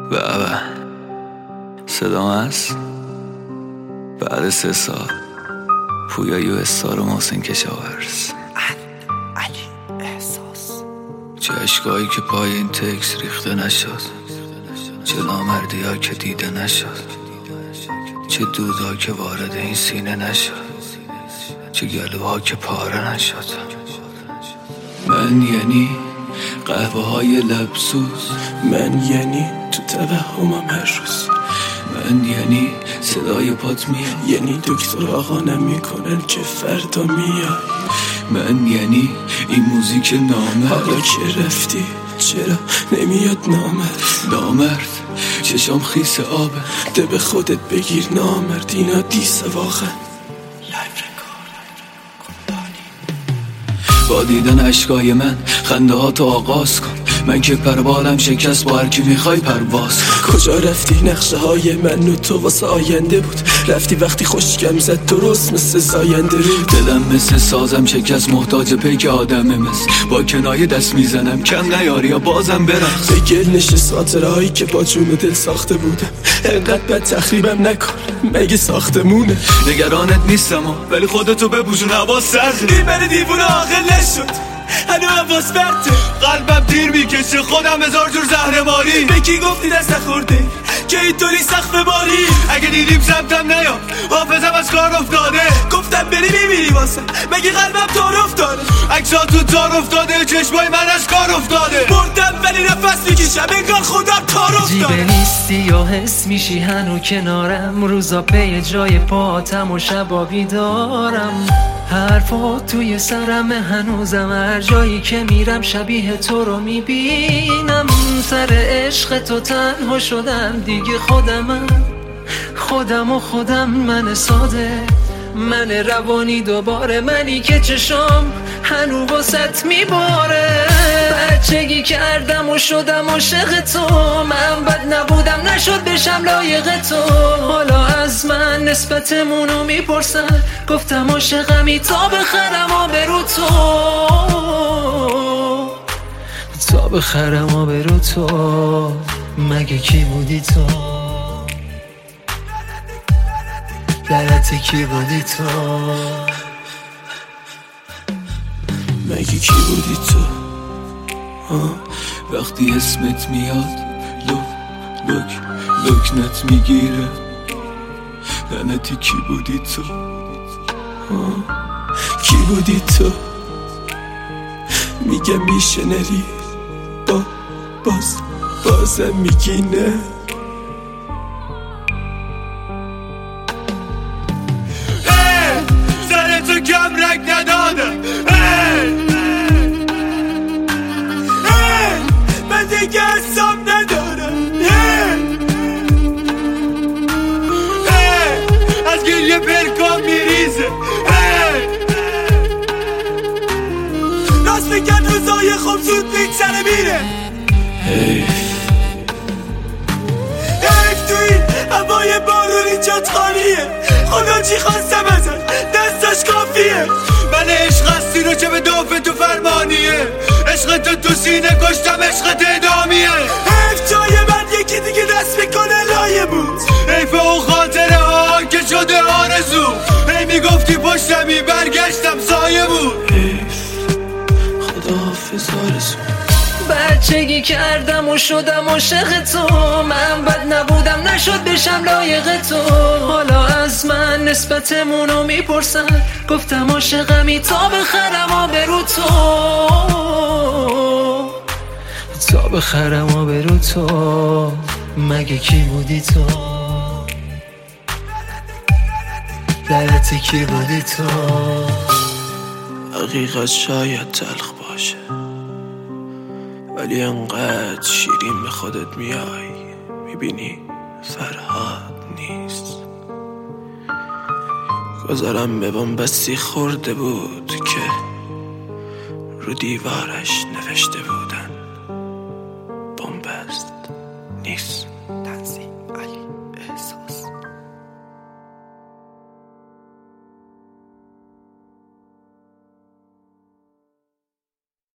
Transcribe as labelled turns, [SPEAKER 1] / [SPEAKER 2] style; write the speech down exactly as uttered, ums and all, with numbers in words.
[SPEAKER 1] بابا صدام هست؟ بعد سه سال پویا یو استار و محسن کشاورز
[SPEAKER 2] علی احساس
[SPEAKER 1] چه اشکایی که پای این تکس ریخته نشد، چه نامردی ها که دیده نشد، چه دودها که وارد این سینه نشد، چه گلوها که پاره نشد. من یعنی قهوه های لبسوز،
[SPEAKER 2] من یعنی تو توهمم هر روز،
[SPEAKER 1] من یعنی صدای پات میاد،
[SPEAKER 2] یعنی دکتر آقا نمیکنن که فردا میاد،
[SPEAKER 1] من یعنی این موزیک نامرد.
[SPEAKER 2] حالا که رفتی چرا نمیاد نامرد؟
[SPEAKER 1] نامرد چشام خیس آبه،
[SPEAKER 2] ده به خودت بگیر نامرد، اینا دیسه واقعا.
[SPEAKER 1] با دیدن اشکای من خنده ها تو آغاز کن، من که پروالم شکست، با هر کی میخوای پرواز کن.
[SPEAKER 2] کجا رفتی؟ نقشه های من و تو واسه آینده بود، رفتی وقتی خوشگم زد درست مثل زاینده رود.
[SPEAKER 1] دلم مثل سازم شکست، محتاج پیک آدمه، مثل با کنایه دست میزنم کم نیاری یا بازم برقص.
[SPEAKER 2] به گل نشست خاطره هایی که با جون و دل ساخته بودم، انقدر بد تخریبم نکن مگه ساختمونه.
[SPEAKER 1] نگرانت نیستم ولی خودتو بپوشون هوا سرده،
[SPEAKER 2] این من دیوونه عاقل نشد هنو حواس برده،
[SPEAKER 1] قلبم تیر میکشه خودم هزار جور زهرماری.
[SPEAKER 2] به کی گفتی دست نخورده که اینطوری سقف باری؟
[SPEAKER 1] اگه دیدیم سمتم نیا حافظم از کار افتاده،
[SPEAKER 2] گفتم بری میبینی واسه مگه قلبم تار افتاده؟
[SPEAKER 1] عکسا تو تار افتاده، چشمای من از کار افتاده.
[SPEAKER 2] بردم ولی نفس میکشم انگار خودم تار افتاده.
[SPEAKER 3] جیبه نیستی یا حس میشی هنو کنارم، روزا پی جای پاتم و شبا بیدارم، حرفا توی سرم هنوزم، هر جایی که میرم شبیه تو رو میبینم. سر عشق تو تنها شدم دیگه، خودمم خودم و خودم، من ساده من روانی دوباره، منی که چشام هنو واسط میباره. بچگی کردم و شدم عاشق تو، من بد نبودم نشد بشم لایق تو. حالا از من نسبتمونو میپرسن، گفتم عاشقمی تا بخرم آبرو تو، تا بخرم آبرو تو. مگه کی بودی تو؟ لعنتی کی بودی تو؟
[SPEAKER 2] مگه کی بودی تو؟
[SPEAKER 1] آه. وقتی اسمت میاد لک لک لکنت میگیره، لعنتی کی بودی تو؟
[SPEAKER 2] آه. کی بودی تو؟ میگم میشه نری با باز بازم میگی نه.
[SPEAKER 1] سرتو کم رنگ ندادم،
[SPEAKER 2] من دیگه حساب ندارم،
[SPEAKER 1] از گریه پرکام میریزه.
[SPEAKER 2] راست میگن روزای خوب زود میگذره میره.
[SPEAKER 1] حیف
[SPEAKER 2] حیف تو این هوای بارونی جات خالیه، خدا چی خواستم ازت دستش کافیه.
[SPEAKER 1] من عشق هستی رو چه به دافع تو فرمانیه، عشق تو تو سینه کشتم، عشق اعدامیه.
[SPEAKER 2] حیف جای من یکی دیگه دست میکنه لایه بود،
[SPEAKER 1] حیف اون خاطره ها که شده آرزو، هی میگفتی پشتمی برگشتم سایه بود.
[SPEAKER 2] حیف خدا حافظ آرزو.
[SPEAKER 3] بچگی کردم و شدم عاشق تو، من بد نبودم نشد بشم لایق تو. حالا از من نسبتمونو میپرسن، گفتم عاشقمی تا بخرم آبرو تو، تا بخرم آبرو تو. مگه کی بودی تو؟ لعنتی کی بودی تو؟
[SPEAKER 2] حقیقت شاید تلخ باشه ولی انقدر شیرین به خودت میای، میبینی فرهاد نیست. گذارم به بنبستی خورده بود که رو دیوارش نوشته بودن بنبست نیست.